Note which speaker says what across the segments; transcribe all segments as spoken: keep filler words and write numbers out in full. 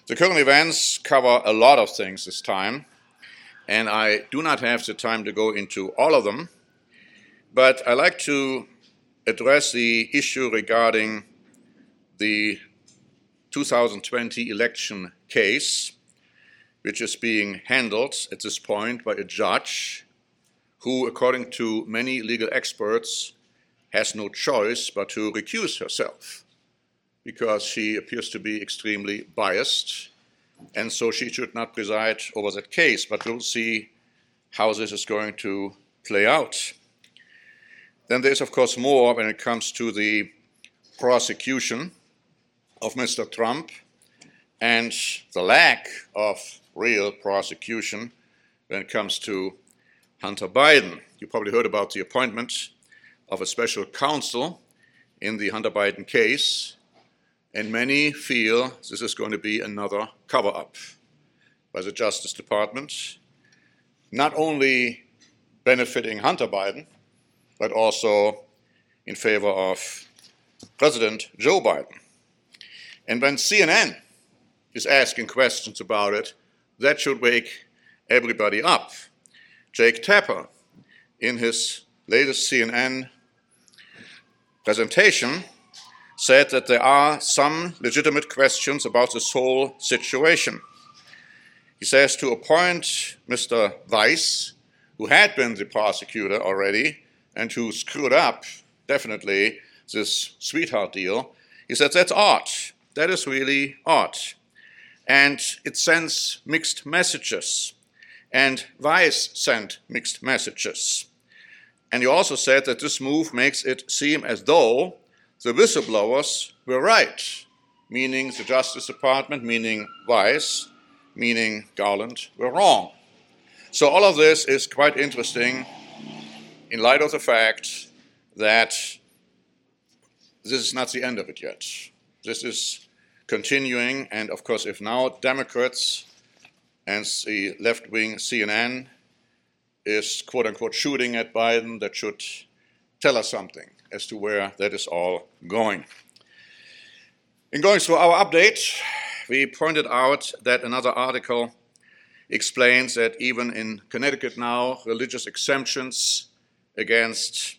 Speaker 1: The current events cover a lot of things this time, and I do not have the time to go into all of them, but I like to address the issue regarding the two thousand twenty election case, which is being handled at this point by a judge who, according to many legal experts, has no choice but to recuse herself because she appears to be extremely biased, and so she should not preside over that case. But we'll see how this is going to play out. Then there's, of course, more when it comes to the prosecution of Mister Trump and the lack of real prosecution when it comes to Hunter Biden. You probably heard about the appointment of a special counsel in the Hunter Biden case, and many feel this is going to be another cover-up by the Justice Department, not only benefiting Hunter Biden, but also in favor of President Joe Biden. And when C N N is asking questions about it, that should wake everybody up. Jake Tapper, in his latest C N N presentation, said that there are some legitimate questions about this whole situation. He says to appoint Mister Weiss, who had been the prosecutor already and who screwed up, definitely, this sweetheart deal, he said that's odd. That is really odd. And it sends mixed messages. And Weiss sent mixed messages. And he also said that this move makes it seem as though the whistleblowers were right, meaning the Justice Department, meaning Weiss, meaning Garland, were wrong. So all of this is quite interesting in light of the fact that this is not the end of it yet. This is continuing, and of course, if now Democrats and the left-wing C N N is quote-unquote shooting at Biden, that should tell us something as to where that is all going. In going through our update, we pointed out that another article explains that even in Connecticut now, religious exemptions against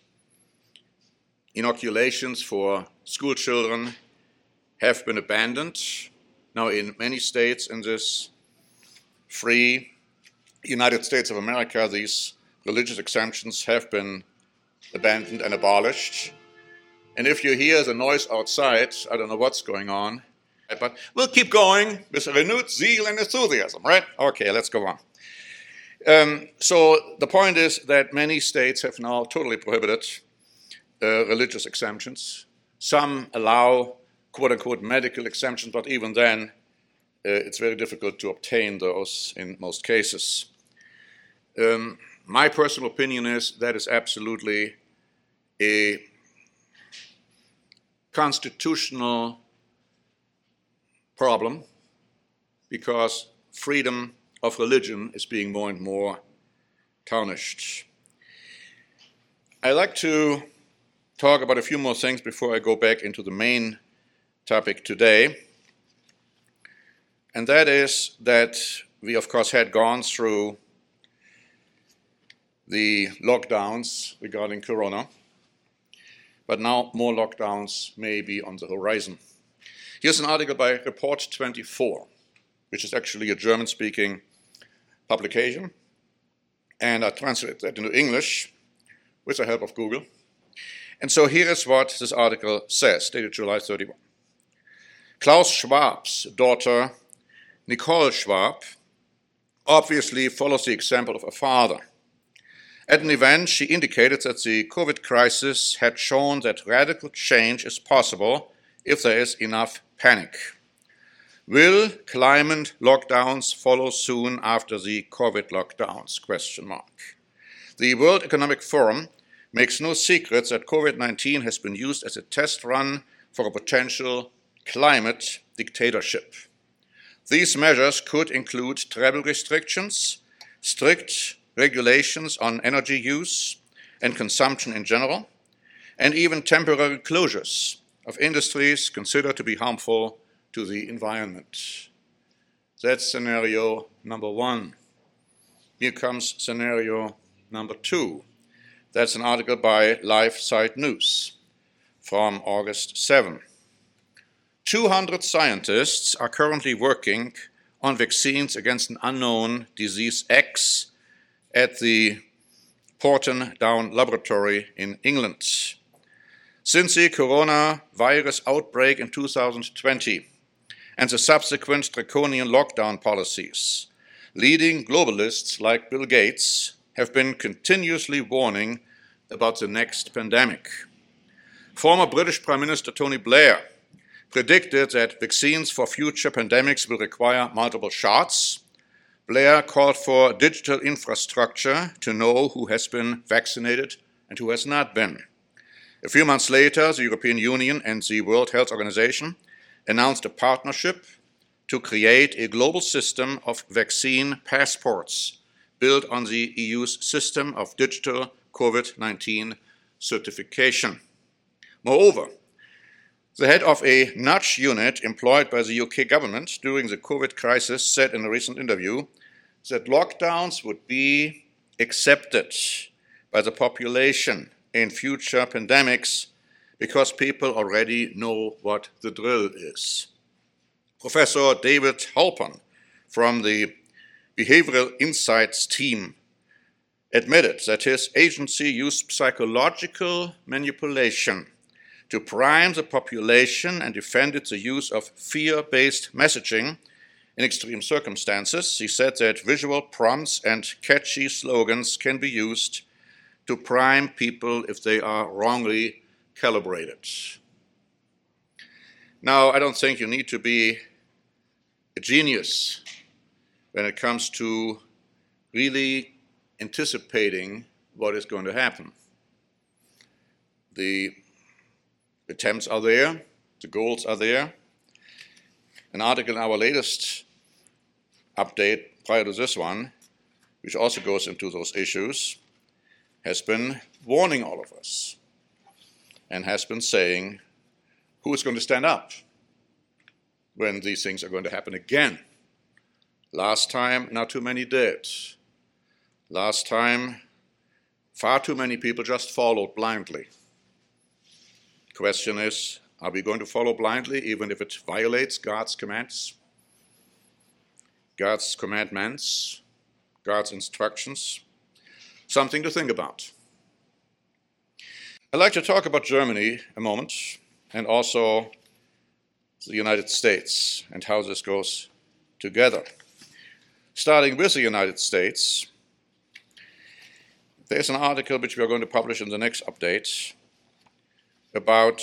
Speaker 1: inoculations for school children have been abandoned. Now, in many states in this free United States of America, these religious exemptions have been abandoned and abolished. And if you hear the noise outside, I don't know what's going on, but we'll keep going with renewed zeal and enthusiasm, right? Okay, let's go on. Um, so the point is that many states have now totally prohibited uh, religious exemptions. Some allow quote-unquote medical exemptions, but even then, uh, it's very difficult to obtain those in most cases. Um, my personal opinion is that is absolutely a constitutional problem because freedom of religion is being more and more tarnished. I'd like to talk about a few more things before I go back into the main topic today, and that is that we, of course, had gone through the lockdowns regarding Corona, but now more lockdowns may be on the horizon. Here's an article by Report twenty-four, which is actually a German-speaking publication, and I translated that into English with the help of Google. And so here is what this article says, dated July thirty-first. Klaus Schwab's daughter, Nicole Schwab, obviously follows the example of her father. At an event, she indicated that the COVID crisis had shown that radical change is possible if there is enough panic. Will climate lockdowns follow soon after the COVID lockdowns? Question mark. The World Economic Forum makes no secret that COVID nineteen has been used as a test run for a potential climate dictatorship. These measures could include travel restrictions, strict regulations on energy use and consumption in general, and even temporary closures of industries considered to be harmful to the environment. That's scenario number one. Here comes scenario number two. That's an article by LifeSite News from August seventh. two hundred scientists are currently working on vaccines against an unknown disease X at the Porton Down Laboratory in England. Since the coronavirus outbreak in two thousand twenty and the subsequent draconian lockdown policies, leading globalists like Bill Gates have been continuously warning about the next pandemic. Former British Prime Minister Tony Blair predicted that vaccines for future pandemics will require multiple shots. Blair called for digital infrastructure to know who has been vaccinated and who has not been. A few months later, the European Union and the World Health Organization announced a partnership to create a global system of vaccine passports built on the E U's system of digital COVID nineteen certification. Moreover, the head of a nudge unit employed by the U K government during the COVID crisis said in a recent interview that lockdowns would be accepted by the population in future pandemics because people already know what the drill is. Professor David Halpern from the Behavioral Insights team admitted that his agency used psychological manipulation to prime the population and defended the use of fear-based messaging in extreme circumstances. He said that visual prompts and catchy slogans can be used to prime people if they are wrongly calibrated. Now, I don't think you need to be a genius when it comes to really anticipating what is going to happen. The attempts are there, the goals are there. An article in our latest update prior to this one, which also goes into those issues, has been warning all of us and has been saying who is going to stand up when these things are going to happen again. Last time, not too many did. Last time, far too many people just followed blindly. Question is, are we going to follow blindly even if it violates God's commands? God's commandments, God's instructions? Something to think about. I'd like to talk about Germany a moment and also the United States and how this goes together. Starting with the United States, there's an article which we are going to publish in the next update about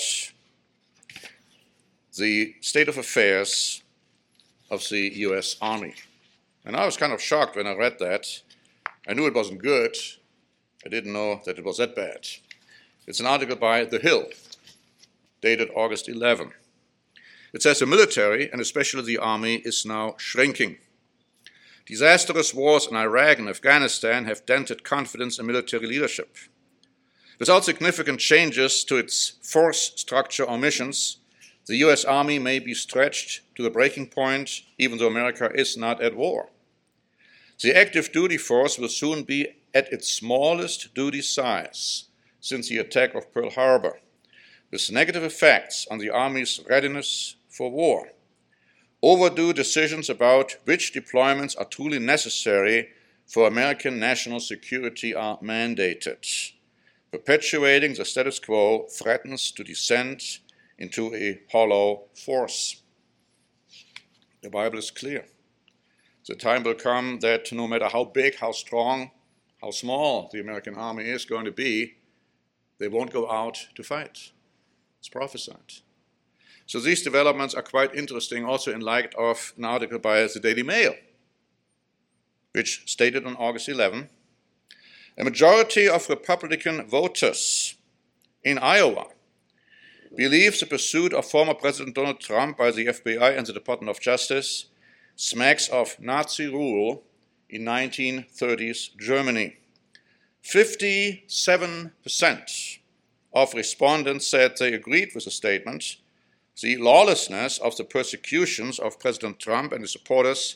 Speaker 1: the state of affairs of the U S Army. And I was kind of shocked when I read that. I knew it wasn't good. I didn't know that it was that bad. It's an article by The Hill, dated August eleventh. It says the military, and especially the army, is now shrinking. Disastrous wars in Iraq and Afghanistan have dented confidence in military leadership. Without significant changes to its force structure or missions, the U S Army may be stretched to the breaking point, even though America is not at war. The active duty force will soon be at its smallest duty size since the attack of Pearl Harbor, with negative effects on the Army's readiness for war. Overdue decisions about which deployments are truly necessary for American national security are mandated. Perpetuating the status quo threatens to descend into a hollow force. The Bible is clear. The time will come that no matter how big, how strong, how small the American army is going to be, they won't go out to fight. It's prophesied. So these developments are quite interesting also in light of an article by the Daily Mail, which stated on August eleventh, a majority of Republican voters in Iowa believe the pursuit of former President Donald Trump by the F B I and the Department of Justice smacks of Nazi rule in nineteen thirties Germany. fifty-seven percent of respondents said they agreed with the statement. The lawlessness of the persecutions of President Trump and his supporters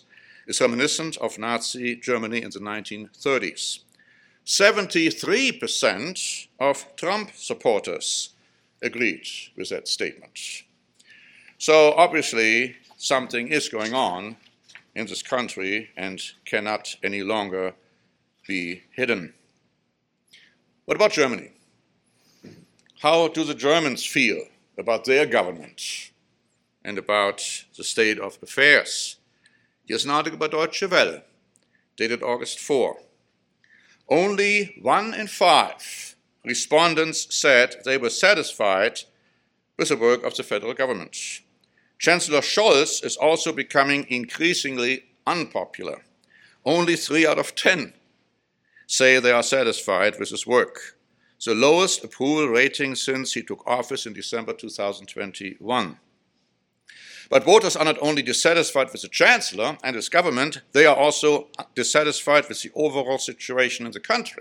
Speaker 1: is reminiscent of Nazi Germany in the nineteen thirties. seventy-three percent of Trump supporters agreed with that statement. So obviously something is going on in this country and cannot any longer be hidden. What about Germany? How do the Germans feel about their government and about the state of affairs? Here's an article by Deutsche Welle, dated August fourth. Only one in five respondents said they were satisfied with the work of the federal government. Chancellor Scholz is also becoming increasingly unpopular. Only three out of ten say they are satisfied with his work, the lowest approval rating since he took office in December two thousand twenty-one. But voters are not only dissatisfied with the Chancellor and his government, they are also dissatisfied with the overall situation in the country.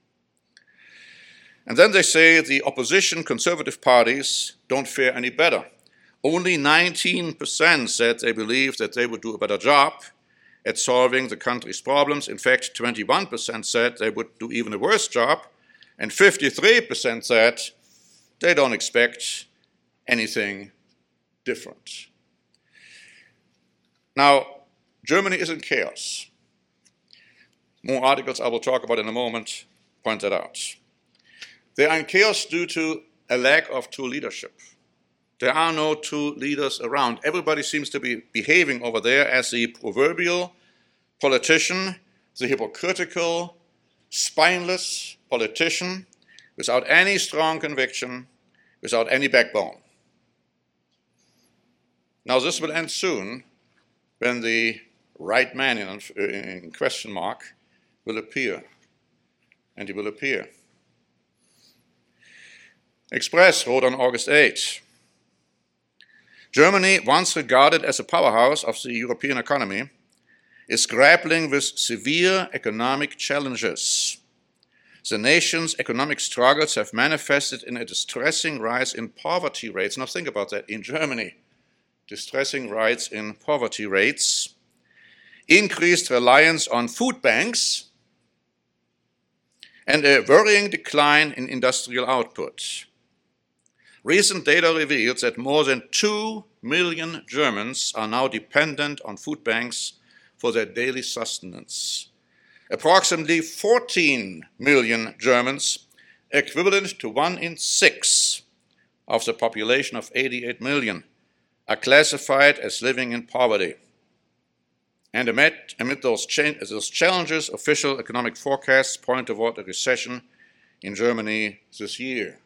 Speaker 1: And then they say the opposition conservative parties don't fare any better. Only nineteen percent said they believe that they would do a better job at solving the country's problems. In fact, twenty-one percent said they would do even a worse job, and fifty-three percent said they don't expect anything different. Now, Germany is in chaos. More articles I will talk about in a moment point that out. They are in chaos due to a lack of true leadership. There are no true leaders around. Everybody seems to be behaving over there as the proverbial politician, the hypocritical, spineless politician without any strong conviction, without any backbone. Now, this will end soon when the right man in, in question mark will appear, and he will appear. Express wrote on August eighth, Germany, once regarded as a powerhouse of the European economy, is grappling with severe economic challenges. The nation's economic struggles have manifested in a distressing rise in poverty rates. Now think about that, in Germany. Distressing rise in poverty rates, increased reliance on food banks, and a worrying decline in industrial output. Recent data reveals that more than two million Germans are now dependent on food banks for their daily sustenance. Approximately fourteen million Germans, equivalent to one in six of the population of eighty-eight million, are classified as living in poverty. And amid, amid those, cha- those challenges, official economic forecasts point toward a recession in Germany this year.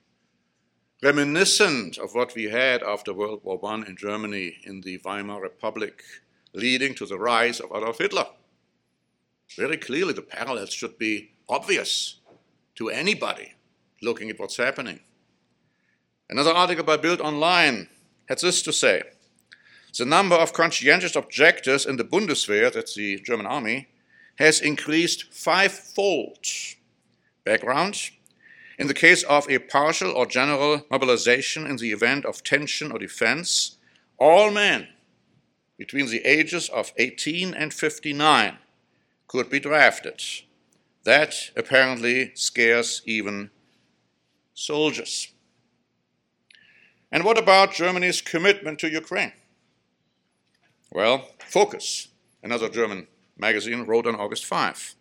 Speaker 1: Reminiscent of what we had after World War One in Germany in the Weimar Republic, leading to the rise of Adolf Hitler. Very clearly, the parallels should be obvious to anybody looking at what's happening. Another article by Bild Online had this to say: the number of conscientious objectors in the Bundeswehr, that's the German army, has increased fivefold. Background: in the case of a partial or general mobilization in the event of tension or defense, all men between the ages of eighteen and fifty-nine could be drafted. That apparently scares even soldiers. And what about Germany's commitment to Ukraine? Well, Focus, another German magazine, wrote on August fifth.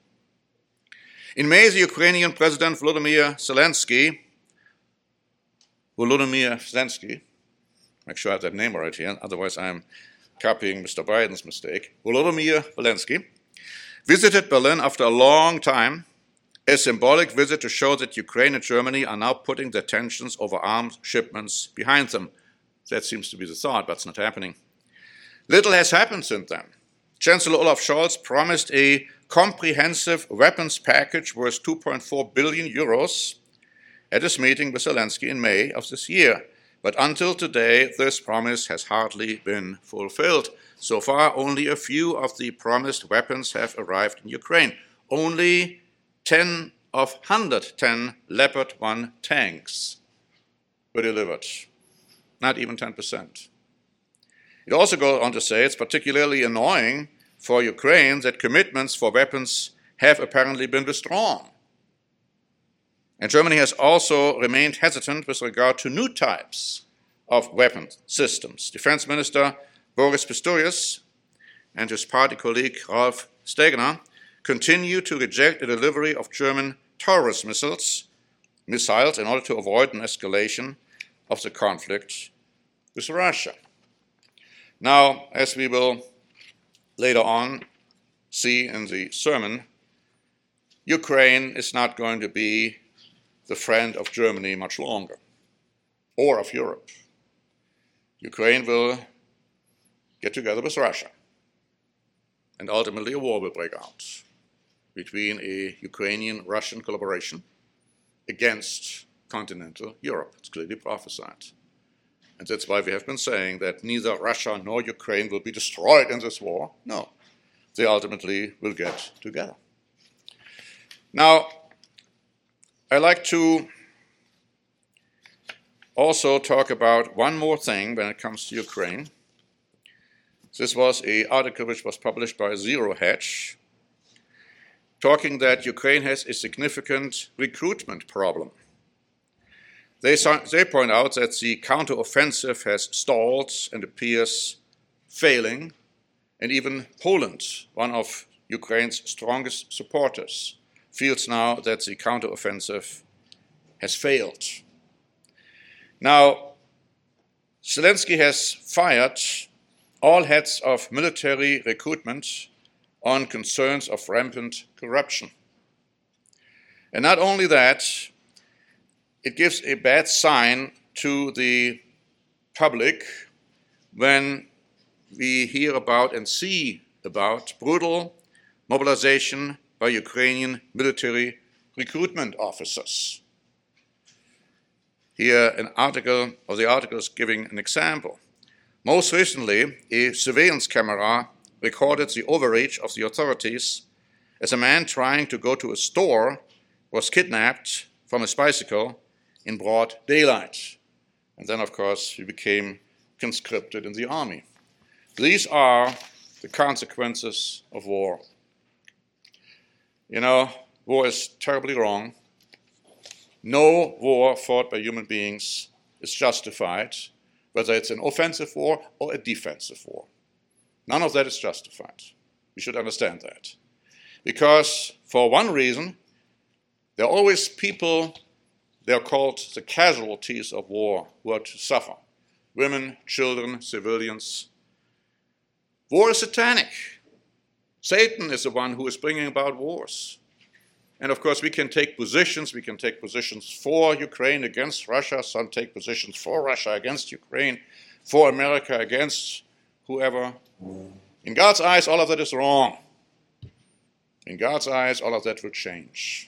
Speaker 1: In May, the Ukrainian President Volodymyr Zelensky, Volodymyr Zelensky, make sure I have that name right here, otherwise I'm copying Mister Biden's mistake, Volodymyr Zelensky, visited Berlin after a long time, a symbolic visit to show that Ukraine and Germany are now putting their tensions over arms shipments behind them. That seems to be the thought, but it's not happening. Little has happened since then. Chancellor Olaf Scholz promised a comprehensive weapons package worth two point four billion euros at his meeting with Zelensky in May of this year. But until today, this promise has hardly been fulfilled. So far, only a few of the promised weapons have arrived in Ukraine. Only ten of one hundred ten Leopard one tanks were delivered. Not even ten percent. It also goes on to say it's particularly annoying for Ukraine that commitments for weapons have apparently been withdrawn. And Germany has also remained hesitant with regard to new types of weapon systems. Defense Minister Boris Pistorius and his party colleague Ralf Stegner continue to reject the delivery of German Taurus missiles, missiles in order to avoid an escalation of the conflict with Russia. Now, as we will later on see in the sermon, Ukraine is not going to be the friend of Germany much longer, or of Europe. Ukraine will get together with Russia, and ultimately a war will break out between a Ukrainian-Russian collaboration against continental Europe. It's clearly prophesied. And that's why we have been saying that neither Russia nor Ukraine will be destroyed in this war. No, they ultimately will get together. Now, I'd like to also talk about one more thing when it comes to Ukraine. This was an article which was published by Zero Hedge, talking that Ukraine has a significant recruitment problem. They, they point out that the counteroffensive has stalled and appears failing, and even Poland, one of Ukraine's strongest supporters, feels now that the counteroffensive has failed. Now, Zelensky has fired all heads of military recruitment on concerns of rampant corruption. And not only that, it gives a bad sign to the public when we hear about and see about brutal mobilization by Ukrainian military recruitment officers. Here, an article, or the article is giving an example. Most recently, a surveillance camera recorded the overreach of the authorities as a man trying to go to a store was kidnapped from his bicycle in broad daylight. And then, of course, he became conscripted in the army. These are the consequences of war. You know, war is terribly wrong. No war fought by human beings is justified, whether it's an offensive war or a defensive war. None of that is justified. We should understand that. Because, for one reason, there are always people, they are called the casualties of war, who are to suffer. Women, children, civilians. War is satanic. Satan is the one who is bringing about wars. And of course, we can take positions. We can take positions for Ukraine against Russia. Some take positions for Russia against Ukraine, for America against whoever. In God's eyes, all of that is wrong. In God's eyes, all of that will change.